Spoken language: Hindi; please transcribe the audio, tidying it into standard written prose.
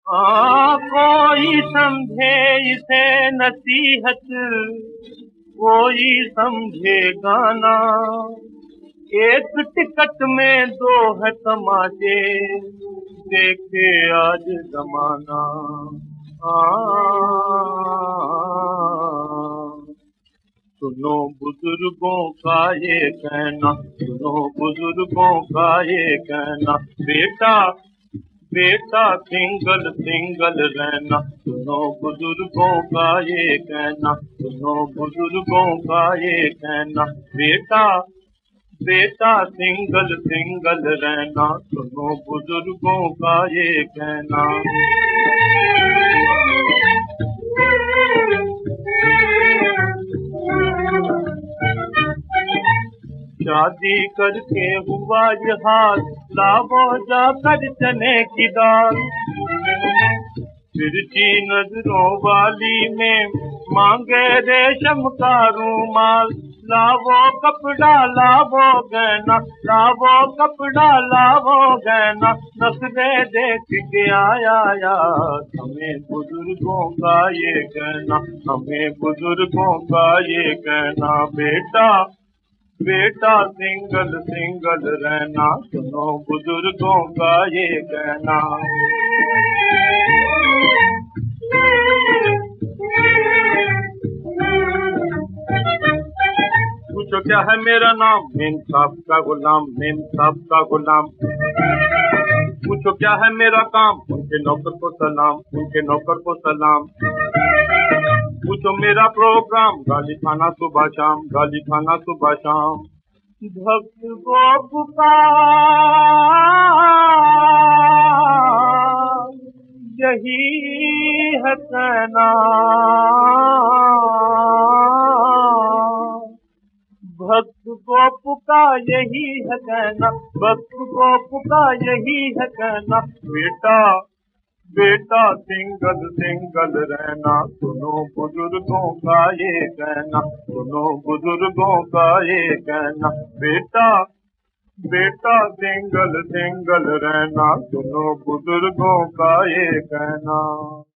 कोई समझे इसे नसीहत, कोई समझे गाना। एक टिकट में दो है तमाशे, देखे आज जमाना। सुनो बुजुर्गों का ये कहना, सुनो बुजुर्गों का ये कहना, बेटा बेटा सिंगल सिंगल रहना। सुनो बुजुर्गों का ये कहना, सुनो बुजुर्गों का ये कहना, बेटा बेटा सिंगल सिंगल रहना। सुनो बुजुर्गों का ये कहना। शादी करके हुआ ये हाल, लावो जाकर चने की दाल। तिरछी नजरों वाली में मांगे रेशम का रूमाल। लावो कपड़ा लावो गहना, लावो कपड़ा लावो गहना, नखरे देख के आया याद हमें बुजुर्गों का ये कहना, हमें बुजुर्गों का ये कहना। बेटा बेटा सिंगल सिंगल रहना, सुनो बुजुर्गों का ये कहना। पूछो क्या है मेरा नाम, मेम साहब का गुलाम, मेम साहब का गुलाम। पूछो क्या है मेरा काम, उनके नौकर को सलाम, उनके नौकर को सलाम। पूछो मेरा प्रोग्राम, गाली खाना सुबह शाम, गाली खाना सुबह शाम। भक्त को पुकार यही है कहना, भक्त को पुकार यही है कहना, भक्त को पुकार यही है कहना। बेटा बेटा सिंगल सिंगल रहना, सुनो बुजुर्गों का ये कहना, सुनो बुजुर्गों का ये कहना। बेटा बेटा सिंगल सिंगल रहना, सुनो बुजुर्गों का ये कहना।